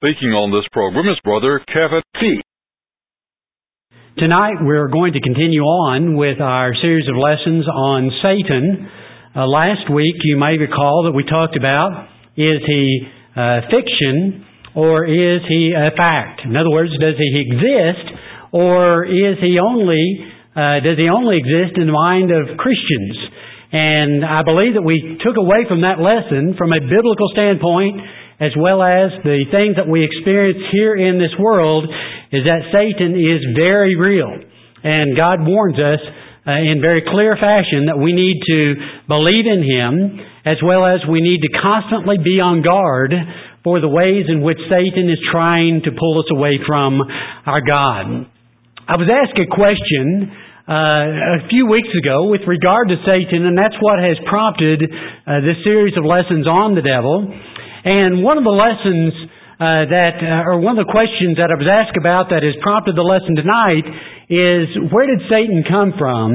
Speaking on this program is Brother Kevin P. Tonight we're going to continue on with our series of lessons on Satan. Last week you may recall that we talked about, is he fiction or is he a fact? In other words, does he exist or does he only exist in the mind of Christians? And I believe that we took away from that lesson from a biblical standpoint, as well as the things that we experience here in this world, is that Satan is very real. And God warns us in very clear fashion that we need to believe in Him, as well as we need to constantly be on guard for the ways in which Satan is trying to pull us away from our God. I was asked a question a few weeks ago with regard to Satan, and that's what has prompted this series of lessons on the devil. And one of the lessons one of the questions that I was asked about that has prompted the lesson tonight is, where did Satan come from?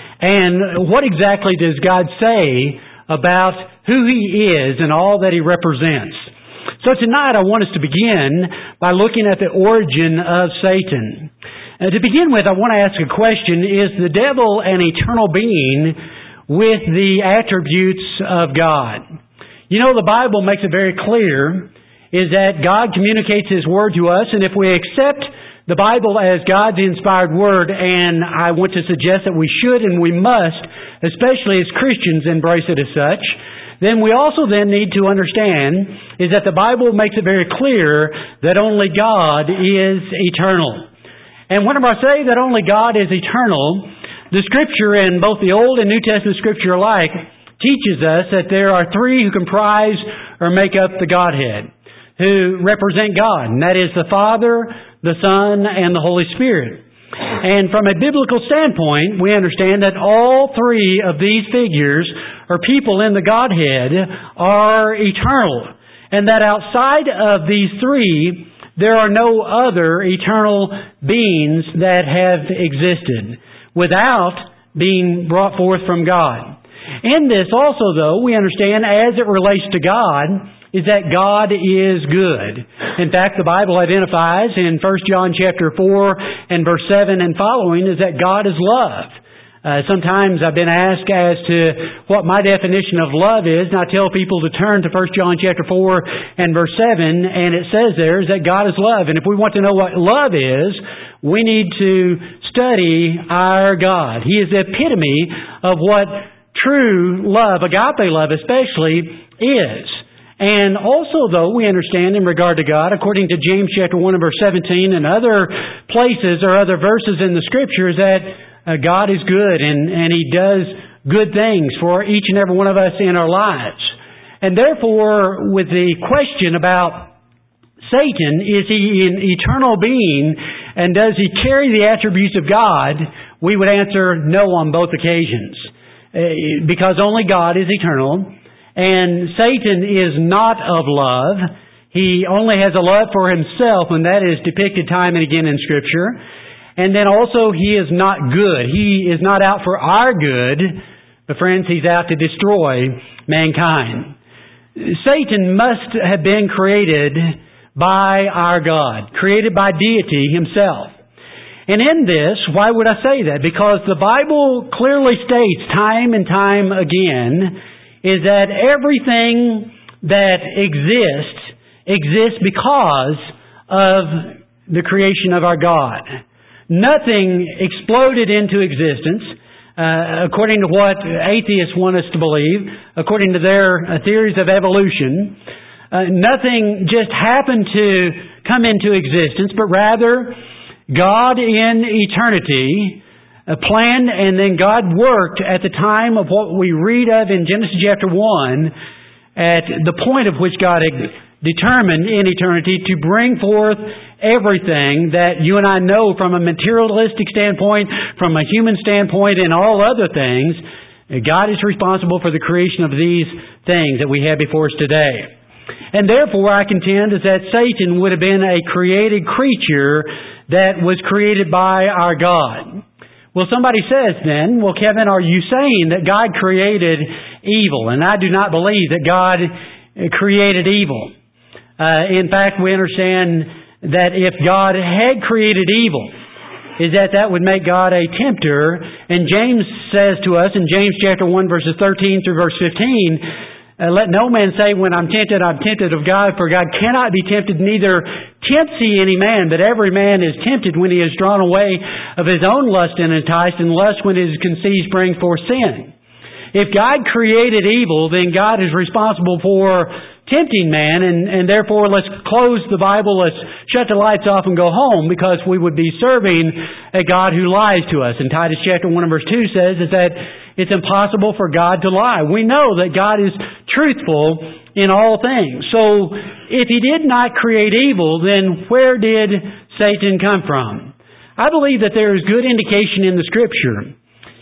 And what exactly does God say about who he is and all that he represents? So tonight I want us to begin by looking at the origin of Satan. To begin with, I want to ask a question: is the devil an eternal being with the attributes of God? You know, the Bible makes it very clear is that God communicates His Word to us, and if we accept the Bible as God's inspired Word, and I want to suggest that we should and we must, especially as Christians, embrace it as such, then we also then need to understand is that the Bible makes it very clear that only God is eternal. And whenever I say that only God is eternal, the Scripture, in both the Old and New Testament Scripture alike, teaches us that there are three who comprise or make up the Godhead, who represent God, and that is the Father, the Son, and the Holy Spirit. And from a biblical standpoint, we understand that all three of these figures, or people in the Godhead, are eternal, and that outside of these three, there are no other eternal beings that have existed without being brought forth from God. In this also, though, we understand as it relates to God, is that God is good. In fact, the Bible identifies in 1 John chapter 4 and verse 7 and following is that God is love. Sometimes I've been asked as to what my definition of love is, and I tell people to turn to 1 John chapter 4 and verse 7, and it says there is that God is love. And if we want to know what love is, we need to study our God. He is the epitome of what true love, agape love especially, is. And also, though, we understand in regard to God, according to James chapter 1 and verse 17 and other places or other verses in the Scriptures, that God is good and He does good things for each and every one of us in our lives. And therefore, with the question about Satan, is he an eternal being and does he carry the attributes of God, we would answer no on both occasions. Because only God is eternal, and Satan is not of love. He only has a love for himself, and that is depicted time and again in Scripture. And then also, he is not good. He is not out for our good, but friends, he's out to destroy mankind. Satan must have been created by our God, created by deity himself. And in this, why would I say that? Because the Bible clearly states time and time again is that everything that exists because of the creation of our God. Nothing exploded into existence, according to what atheists want us to believe, according to their theories of evolution. Nothing just happened to come into existence, but rather God in eternity planned, and then God worked at the time of what we read of in Genesis chapter 1, at the point of which God had determined in eternity to bring forth everything that you and I know from a materialistic standpoint, from a human standpoint, and all other things. God is responsible for the creation of these things that we have before us today. And therefore, I contend is that Satan would have been a created creature that was created by our God. Well, somebody says then, well, Kevin, are you saying that God created evil? And I do not believe that God created evil. In fact, we understand that if God had created evil, is that would make God a tempter. And James says to us in James chapter 1 verses 13 through verse 15, let no man say when I'm tempted of God, for God cannot be tempted, neither tempts he any man, but every man is tempted when he is drawn away of his own lust and enticed, and lust when it is conceived brings forth sin. If God created evil, then God is responsible for tempting man, and therefore let's close the Bible, let's shut the lights off and go home, because we would be serving a God who lies to us. And Titus chapter 1 and verse 2 says is that it's impossible for God to lie. We know that God is truthful in all things. So if He did not create evil, then where did Satan come from? I believe that there is good indication in the Scripture,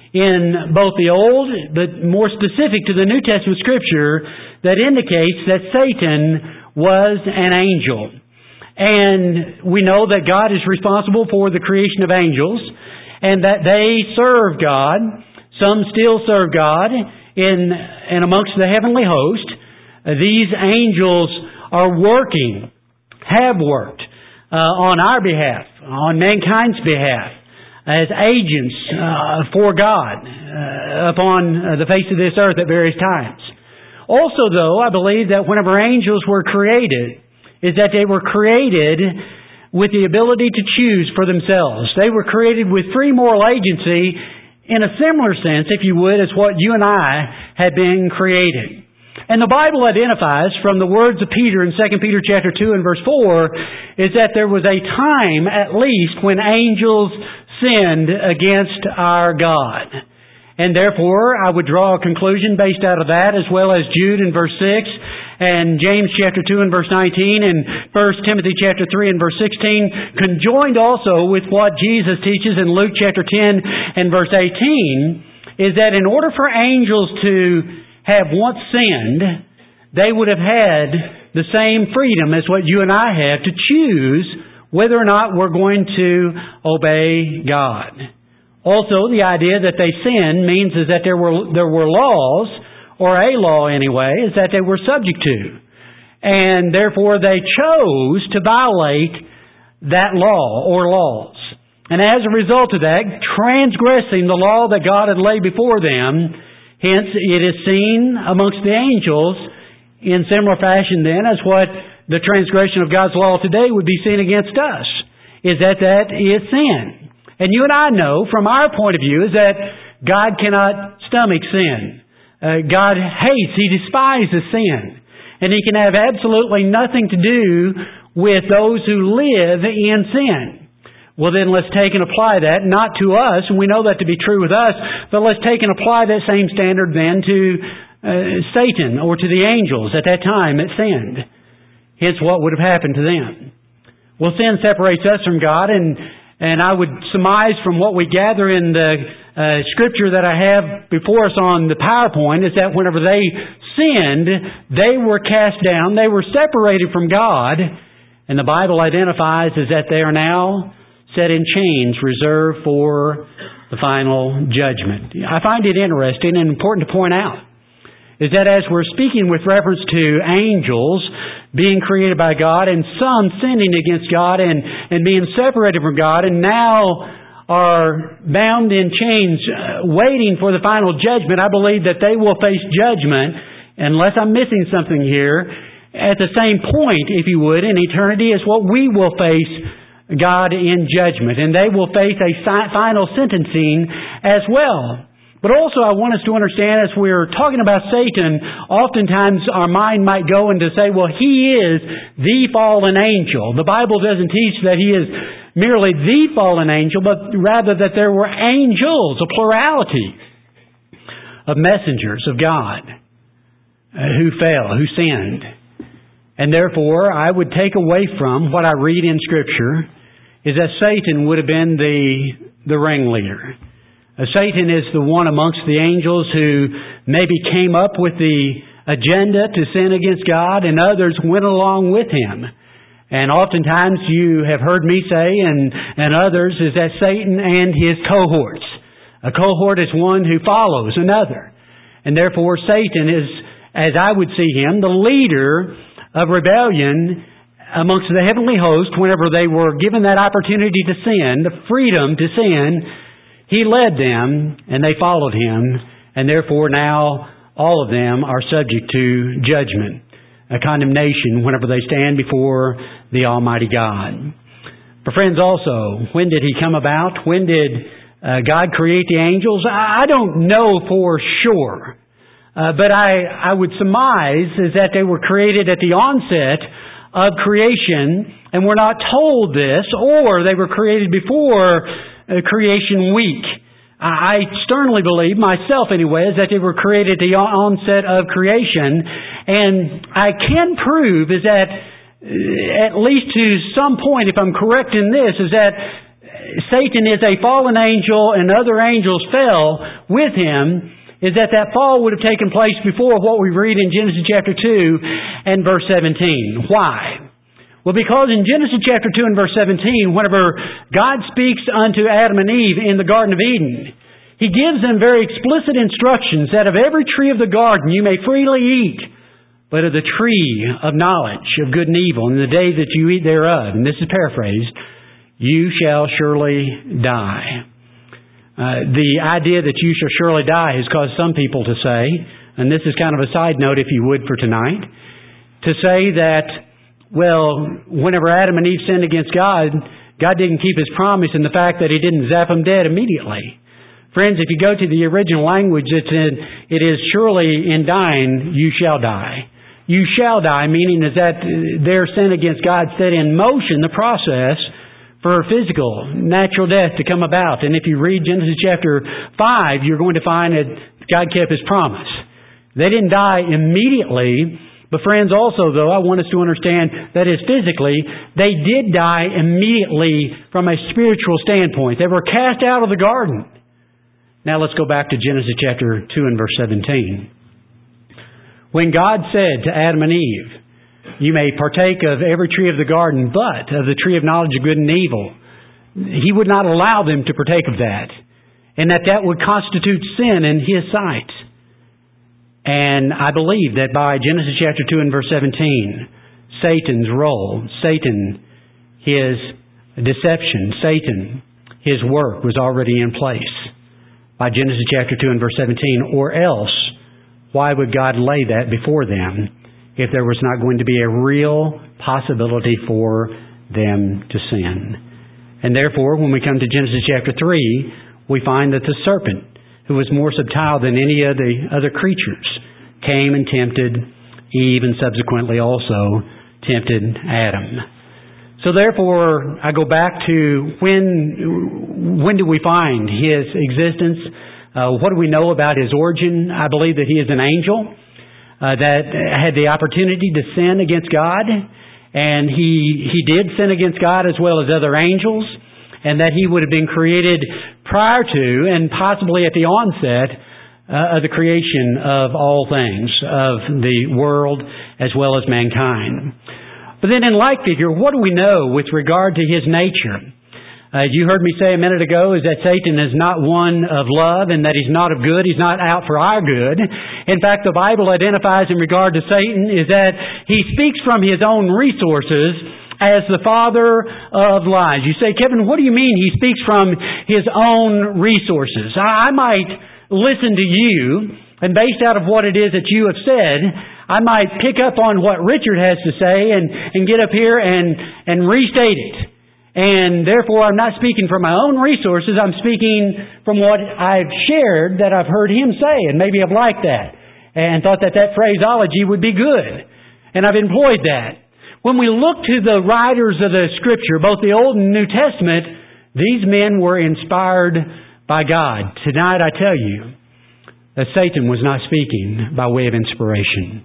in both the Old, but more specific to the New Testament Scripture, that indicates that Satan was an angel. And we know that God is responsible for the creation of angels, and that they serve God. Some still serve God in amongst the heavenly host. These angels are working, have worked on our behalf, on mankind's behalf, as agents for God upon the face of this earth at various times. Also, though, I believe that whenever angels were created, is that they were created with the ability to choose for themselves. They were created with free moral agency, in a similar sense, if you would, as what you and I had been created. And the Bible identifies from the words of Peter in 2 Peter chapter 2 and verse 4 is that there was a time, at least, when angels sinned against our God. And therefore, I would draw a conclusion based out of that, as well as Jude in verse 6, and James chapter 2 and verse 19, and 1 Timothy chapter 3 and verse 16, conjoined also with what Jesus teaches in Luke chapter 10 and verse 18, is that in order for angels to have once sinned, they would have had the same freedom as what you and I have to choose whether or not we're going to obey God. Also, the idea that they sinned means is that there were laws, or a law anyway, is that they were subject to. And therefore they chose to violate that law or laws. And as a result of that, transgressing the law that God had laid before them, hence it is seen amongst the angels in similar fashion then as what the transgression of God's law today would be seen against us, is that is sin. And you and I know from our point of view is that God cannot stomach sin. God hates, He despises sin. And He can have absolutely nothing to do with those who live in sin. Well, then let's take and apply that, not to us, and we know that to be true with us, but let's take and apply that same standard then to Satan or to the angels at that time that sinned. Hence, what would have happened to them? Well, sin separates us from God, and I would surmise from what we gather in the Scripture that I have before us on the PowerPoint is that whenever they sinned, they were cast down, they were separated from God, and the Bible identifies as that they are now set in chains reserved for the final judgment. I find it interesting and important to point out is that as we're speaking with reference to angels being created by God and some sinning against God and being separated from God and now are bound in chains waiting for the final judgment, I believe that they will face judgment, unless I'm missing something here, at the same point, if you would, in eternity as what we will face God in judgment. And they will face a final sentencing as well. But also I want us to understand as we're talking about Satan, oftentimes our mind might go into say, well, he is the fallen angel. The Bible doesn't teach that he is merely the fallen angel, but rather that there were angels, a plurality of messengers of God who fell, who sinned. And therefore, I would take away from what I read in Scripture is that Satan would have been the ringleader. Satan is the one amongst the angels who maybe came up with the agenda to sin against God, and others went along with him. And oftentimes you have heard me say, and others, is that Satan and his cohorts. A cohort is one who follows another. And therefore Satan is, as I would see him, the leader of rebellion amongst the heavenly host, whenever they were given that opportunity to sin, the freedom to sin, He led them and they followed Him, and therefore now all of them are subject to judgment, a condemnation whenever they stand before the Almighty God. But friends, also, when did He come about? When did God create the angels? I don't know for sure. But I would surmise is that they were created at the onset of creation, and we're not told this, or they were created before creation week. I sternly believe, myself anyway, is that they were created at the onset of creation, and I can prove is that, at least to some point, if I'm correct in this, is that Satan is a fallen angel and other angels fell with him, is that fall would have taken place before what we read in Genesis chapter 2 and verse 17. Why? Well, because in Genesis chapter 2 and verse 17, whenever God speaks unto Adam and Eve in the Garden of Eden, He gives them very explicit instructions that of every tree of the garden you may freely eat, but of the tree of knowledge of good and evil, in the day that you eat thereof, and this is paraphrased, you shall surely die. The idea that you shall surely die has caused some people to say, and this is kind of a side note if you would for tonight, to say that, well, whenever Adam and Eve sinned against God, God didn't keep His promise in the fact that He didn't zap them dead immediately. Friends, if you go to the original language, it is surely in dying, you shall die. You shall die, meaning is that their sin against God set in motion the process for physical, natural death to come about. And if you read Genesis chapter 5, you're going to find that God kept His promise. They didn't die immediately, but friends, also though, I want us to understand that is physically, they did die immediately from a spiritual standpoint. They were cast out of the garden. Now let's go back to Genesis chapter 2 and verse 17. When God said to Adam and Eve, you may partake of every tree of the garden, but of the tree of knowledge of good and evil, He would not allow them to partake of that, and that would constitute sin in His sight. And I believe that by Genesis chapter 2 and verse 17, Satan's role, Satan, his deception, Satan, his work was already in place by Genesis chapter 2 and verse 17, or else, why would God lay that before them if there was not going to be a real possibility for them to sin? And therefore, when we come to Genesis chapter 3, we find that the serpent, who was more subtile than any of the other creatures, came and tempted Eve and subsequently also tempted Adam. So therefore, I go back to when do we find His existence? What do we know about His origin? I believe that He is an angel that had the opportunity to sin against God, and he did sin against God as well as other angels, and that He would have been created prior to and possibly at the onset of the creation of all things, of the world as well as mankind. But then in like figure, what do we know with regard to His nature? You heard me say a minute ago is that Satan is not one of love and that he's not of good. He's not out for our good. In fact, the Bible identifies in regard to Satan is that he speaks from his own resources as the father of lies. You say, Kevin, what do you mean he speaks from his own resources? I might listen to you, and based out of what it is that you have said, I might pick up on what Richard has to say and get up here and restate it. And therefore, I'm not speaking from my own resources. I'm speaking from what I've shared that I've heard him say, and maybe I've liked that and thought that phraseology would be good. And I've employed that. When we look to the writers of the Scripture, both the Old and New Testament, these men were inspired by God. Tonight, I tell you that Satan was not speaking by way of inspiration.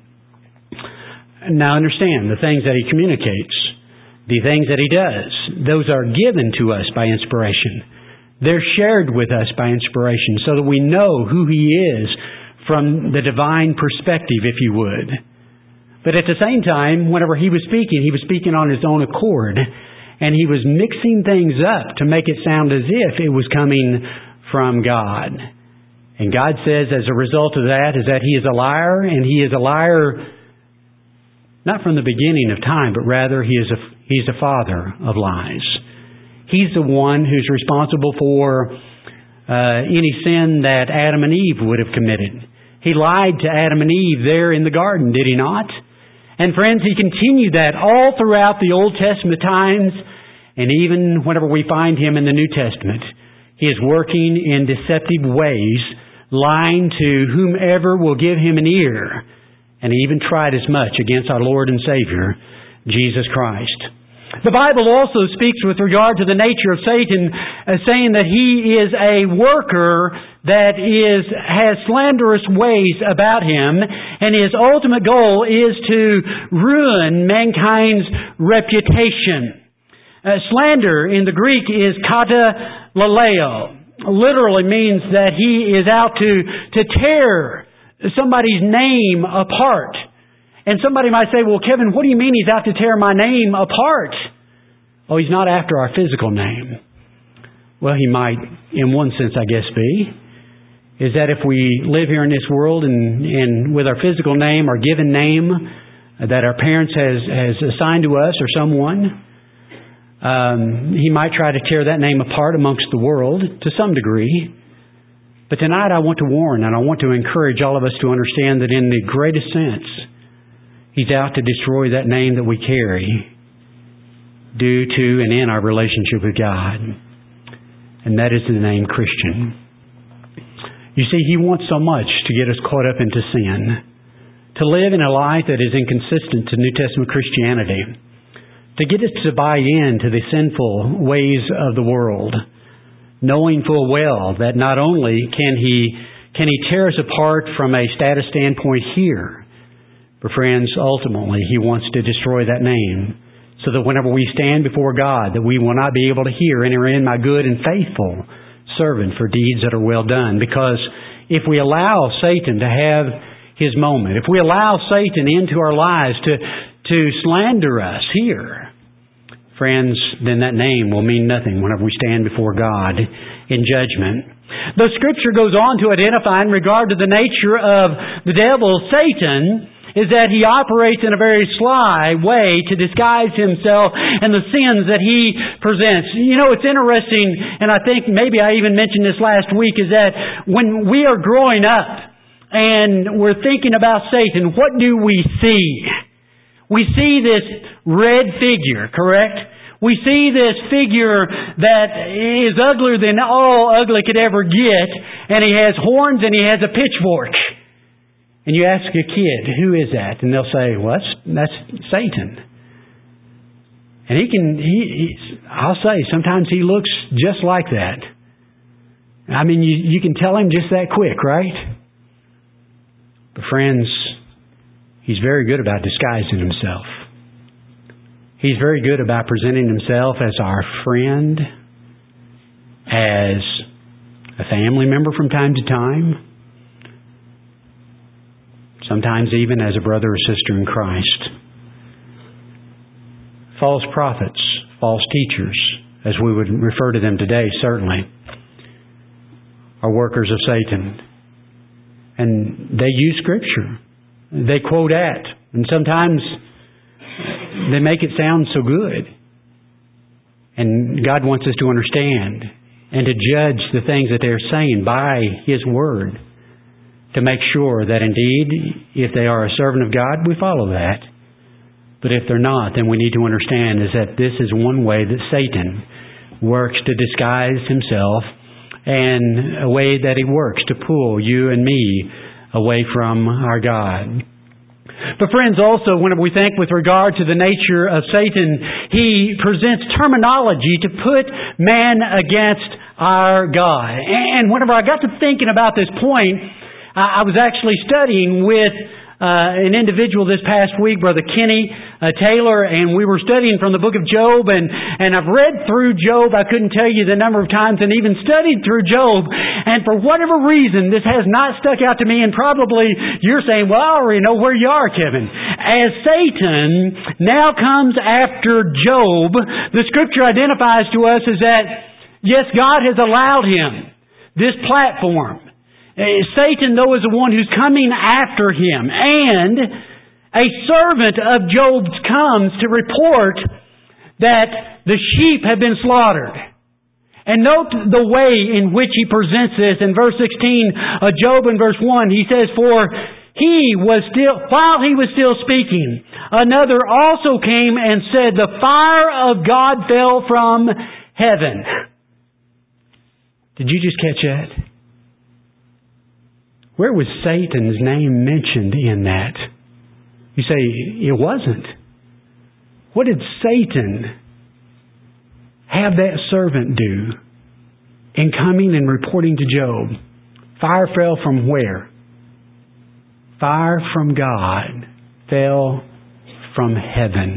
Now understand, the things that he communicates, the things that he does, those are given to us by inspiration. They're shared with us by inspiration so that we know who he is from the divine perspective, if you would. But at the same time, whenever he was speaking on his own accord, and he was mixing things up to make it sound as if it was coming from God. And God says as a result of that is that he is a liar, and he is a liar Not from the beginning of time, but rather He's the father of lies. He's the one who's responsible for any sin that Adam and Eve would have committed. He lied to Adam and Eve there in the garden, did He not? And friends, He continued that all throughout the Old Testament times, and even whenever we find Him in the New Testament. He is working in deceptive ways, lying to whomever will give Him an ear. And He even tried as much against our Lord and Savior, Jesus Christ. The Bible also speaks with regard to the nature of Satan, saying that he is a worker that has slanderous ways about him, and his ultimate goal is to ruin mankind's reputation. Slander in the Greek is katalaleo. Literally means that he is out to tear somebody's name apart. And somebody might say, well, Kevin, what do you mean He's out to tear my name apart? Oh, He's not after our physical name. Well, He might, in one sense, I guess, be. Is that if we live here in this world and with our physical name, our given name, that our parents has assigned to us or someone, He might try to tear that name apart amongst the world to some degree. But tonight I want to warn and I want to encourage all of us to understand that in the greatest sense, He's out to destroy that name that we carry due to and in our relationship with God. And that is the name Christian. You see, He wants so much to get us caught up into sin. To live in a life that is inconsistent to New Testament Christianity. To get us to buy into the sinful ways of the world. Knowing full well that not only can He tear us apart from a status standpoint here, but friends, ultimately He wants to destroy that name so that whenever we stand before God, that we will not be able to hear, "Enter in, my good and faithful servant, for deeds that are well done." Because if we allow Satan to have his moment, if we allow Satan into our lives to slander us here, friends, then that name will mean nothing whenever we stand before God in judgment. The Scripture goes on to identify in regard to the nature of the devil, Satan, is that he operates in a very sly way to disguise himself and the sins that he presents. You know, it's interesting, and I think maybe I even mentioned this last week, is that when we are growing up and we're thinking about Satan, what do we see? We see this red figure, correct? We see this figure that is uglier than all ugly could ever get, and he has horns and he has a pitchfork. And you ask a kid, who is that? And they'll say, well, that's Satan. And I'll say, sometimes he looks just like that. I mean, you can tell him just that quick, right? But friends, he's very good about disguising himself. He's very good about presenting himself as our friend, as a family member from time to time, sometimes even as a brother or sister in Christ. False prophets, false teachers, as we would refer to them today, certainly, are workers of Satan. And they use Scripture. They quote at. And sometimes they make it sound so good. And God wants us to understand and to judge the things that they're saying by His Word, to make sure that indeed, if they are a servant of God, we follow that. But if they're not, then we need to understand is that this is one way that Satan works to disguise himself, and a way that he works to pull you and me away from our God. But friends, also, whenever we think with regard to the nature of Satan, he presents terminology to put man against our God. And whenever I got to thinking about this point, I was actually studying with an individual this past week, Brother Kenny Taylor, and we were studying from the book of Job, and I've read through Job, I couldn't tell you the number of times, and even studied through Job, and for whatever reason, this has not stuck out to me, and probably you're saying, well, I already know where you are, Kevin. As Satan now comes after Job, the Scripture identifies to us as that, yes, God has allowed him this platform. Satan, though, is the one who's coming after him. And a servant of Job's comes to report that the sheep have been slaughtered. And note the way in which he presents this in verse 16 of Job in verse 1. He says, while he was still speaking, another also came and said, the fire of God fell from heaven. Did you just catch that? Where was Satan's name mentioned in that? You say, it wasn't. What did Satan have that servant do in coming and reporting to Job? Fire fell from where? Fire from God fell from heaven.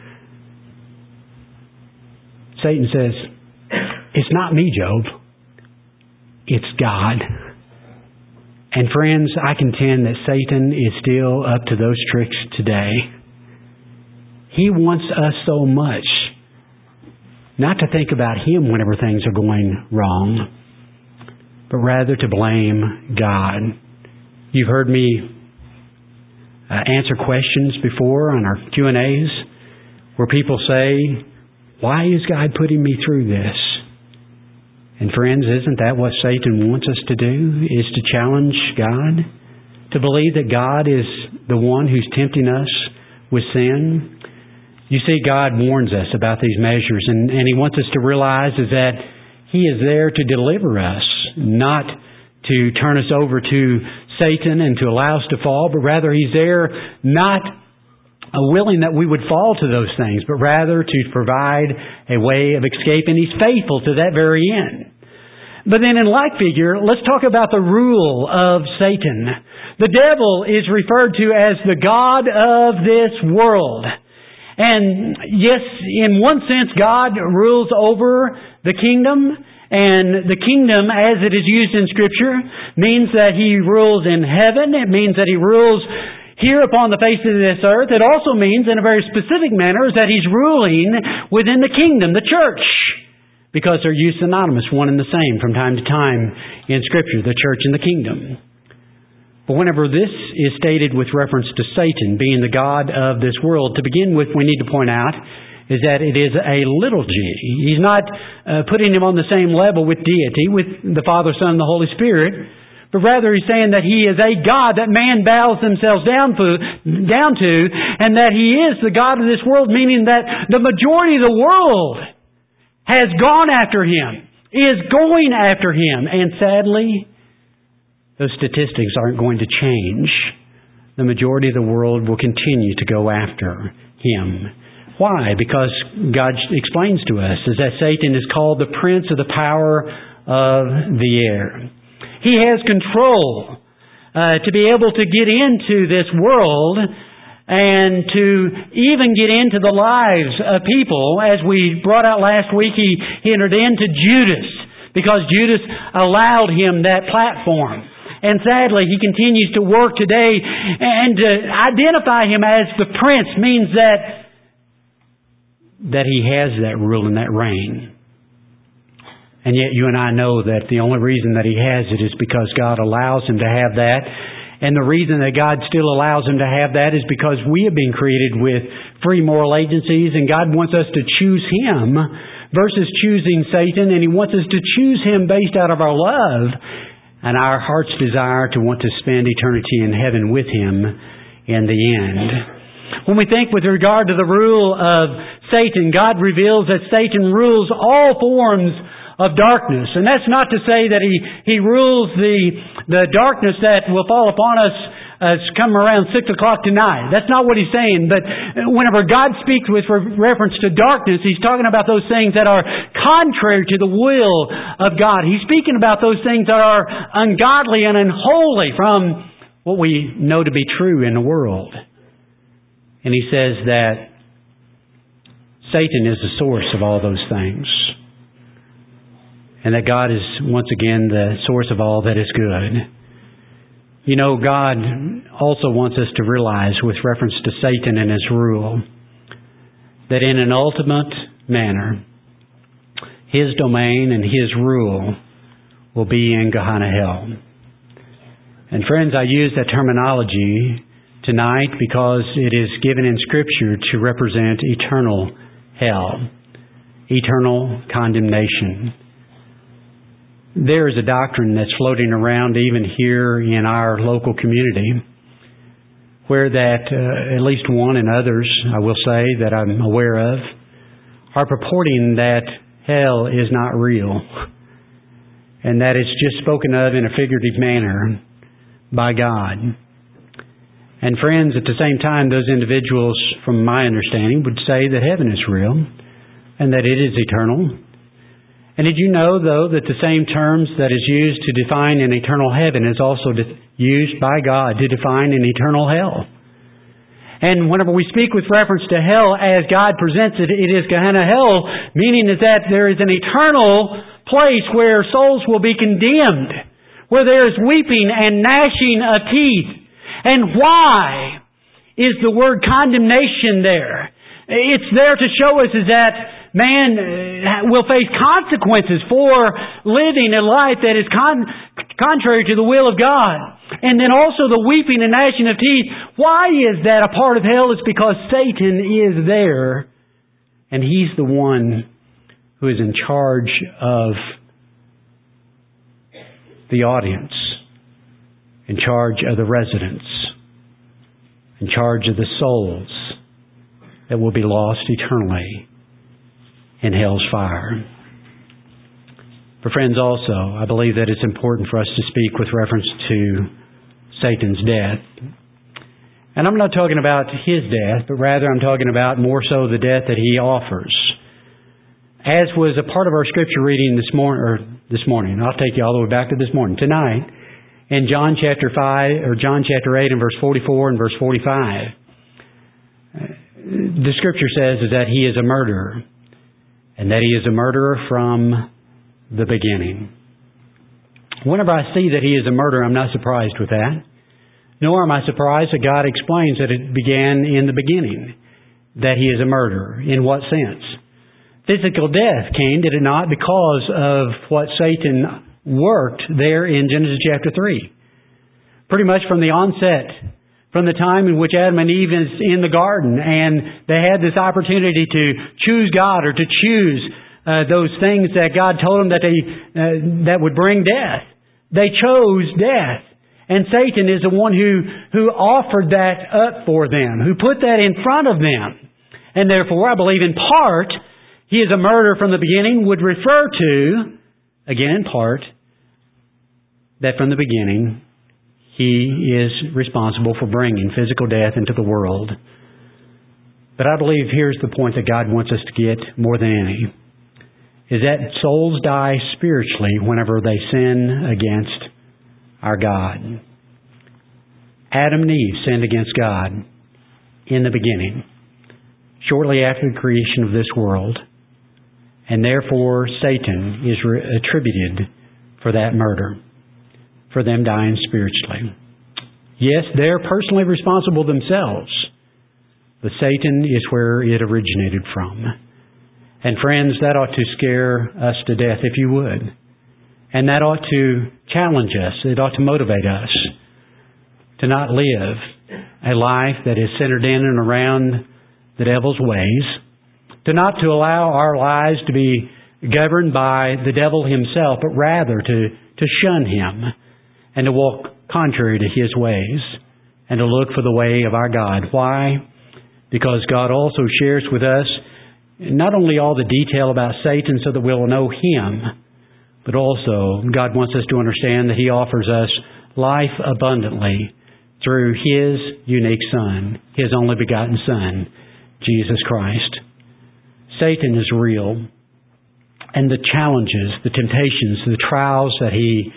Satan says, it's not me, Job. It's God. And friends, I contend that Satan is still up to those tricks today. He wants us so much not to think about him whenever things are going wrong, but rather to blame God. You've heard me answer questions before on our Q&As where people say, why is God putting me through this? And friends, isn't that what Satan wants us to do? Is to challenge God? To believe that God is the one who's tempting us with sin? You see, God warns us about these measures, and He wants us to realize is that He is there to deliver us, not to turn us over to Satan and to allow us to fall, but rather He's there not willing that we would fall to those things, but rather to provide a way of escape, and He's faithful to that very end. But then in like figure, let's talk about the rule of Satan. The devil is referred to as the god of this world. And yes, in one sense, God rules over the kingdom. And the kingdom, as it is used in Scripture, means that He rules in heaven. It means that He rules here upon the face of this earth. It also means, in a very specific manner, that He's ruling within the kingdom, the church. Because they're used synonymous, one and the same, from time to time in Scripture, the church and the kingdom. But whenever this is stated with reference to Satan being the god of this world, to begin with, we need to point out is that it is a little g. He's not putting Him on the same level with deity, with the Father, Son, and the Holy Spirit, but rather He's saying that He is a God that man bows themselves down to, and that He is the God of this world, meaning that the majority of the world has gone after Him, is going after Him, and sadly, those statistics aren't going to change. The majority of the world will continue to go after Him. Why? Because God explains to us is that Satan is called the prince of the power of the air. He has control to be able to get into this world and to even get into the lives of people. As we brought out last week, he entered into Judas because Judas allowed him that platform. And sadly, he continues to work today. And to identify him as the prince means that he has that rule and that reign. And yet you and I know that the only reason that he has it is because God allows him to have that. And the reason that God still allows him to have that is because we have been created with free moral agencies, and God wants us to choose Him versus choosing Satan, and He wants us to choose Him based out of our love and our heart's desire to want to spend eternity in heaven with Him in the end. When we think with regard to the rule of Satan, God reveals that Satan rules all forms of darkness. And that's not to say that he rules the darkness that will fall upon us come around 6 o'clock tonight. That's not what He's saying. But whenever God speaks with reference to darkness, He's talking about those things that are contrary to the will of God. He's speaking about those things that are ungodly and unholy from what we know to be true in the world. And He says that Satan is the source of all those things. And that God is, once again, the source of all that is good. You know, God also wants us to realize, with reference to Satan and his rule, that in an ultimate manner, his domain and his rule will be in Gehenna hell. And friends, I use that terminology tonight because it is given in Scripture to represent eternal hell, eternal condemnation. There is a doctrine that's floating around even here in our local community where that at least one and others, I will say, that I'm aware of, are purporting that hell is not real and that it's just spoken of in a figurative manner by God. And friends, at the same time, those individuals, from my understanding, would say that heaven is real and that it is eternal. And did you know, though, that the same terms that is used to define an eternal heaven is also used by God to define an eternal hell? And whenever we speak with reference to hell as God presents it, it is Gehenna hell, meaning is that there is an eternal place where souls will be condemned, where there is weeping and gnashing of teeth. And why is the word condemnation there? It's there to show us is that man will face consequences for living a life that is contrary to the will of God. And then also the weeping and gnashing of teeth. Why is that a part of hell? It's because Satan is there. And he's the one who is in charge of the audience, in charge of the residents, in charge of the souls that will be lost eternally in hell's fire. For friends, also, I believe that it's important for us to speak with reference to Satan's death. And I'm not talking about his death, but rather I'm talking about more so the death that he offers. As was a part of our scripture reading this morning. I'll take you all the way back to this morning. Tonight, in John chapter 8 and verse 44 and verse 45, the scripture says is that he is a murderer. And that he is a murderer from the beginning. Whenever I see that he is a murderer, I'm not surprised with that. Nor am I surprised that God explains that it began in the beginning. That he is a murderer. In what sense? Physical death came, did it not, because of what Satan worked there in Genesis chapter 3. Pretty much from the onset, from the time in which Adam and Eve is in the garden and they had this opportunity to choose God or to choose those things that God told them that would bring death. They chose death. And Satan is the one who offered that up for them, who put that in front of them. And therefore, I believe in part, he is a murderer from the beginning would refer to, again in part, that from the beginning, he is responsible for bringing physical death into the world. But I believe here's the point that God wants us to get more than any, is that souls die spiritually whenever they sin against our God. Adam and Eve sinned against God in the beginning, shortly after the creation of this world, and therefore Satan is attributed for that murder, for them dying spiritually. Yes, they're personally responsible themselves, but Satan is where it originated from. And friends, that ought to scare us to death, if you would. And that ought to challenge us. It ought to motivate us to not live a life that is centered in and around the devil's ways, to not to allow our lives to be governed by the devil himself, but rather to shun him and to walk contrary to his ways and to look for the way of our God. Why? Because God also shares with us not only all the detail about Satan so that we'll know him, but also God wants us to understand that he offers us life abundantly through his unique Son, his only begotten Son, Jesus Christ. Satan is real, and the challenges, the temptations, the trials that he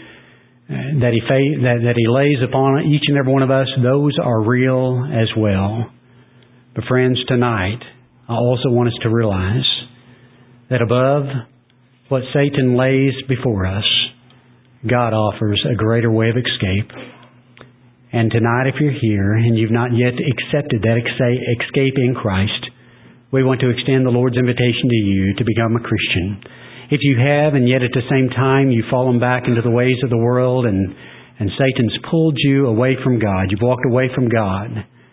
lays upon each and every one of us, those are real as well. But friends, tonight, I also want us to realize that above what Satan lays before us, God offers a greater way of escape. And tonight, if you're here and you've not yet accepted that escape in Christ, we want to extend the Lord's invitation to you to become a Christian. If you have, and yet at the same time you've fallen back into the ways of the world and Satan's pulled you away from God, you've walked away from God,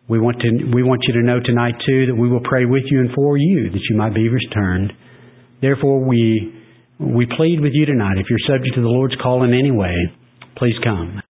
We want you to know tonight, too, that we will pray with you and for you, that you might be returned. Therefore, we plead with you tonight, if you're subject to the Lord's call in any way, please come.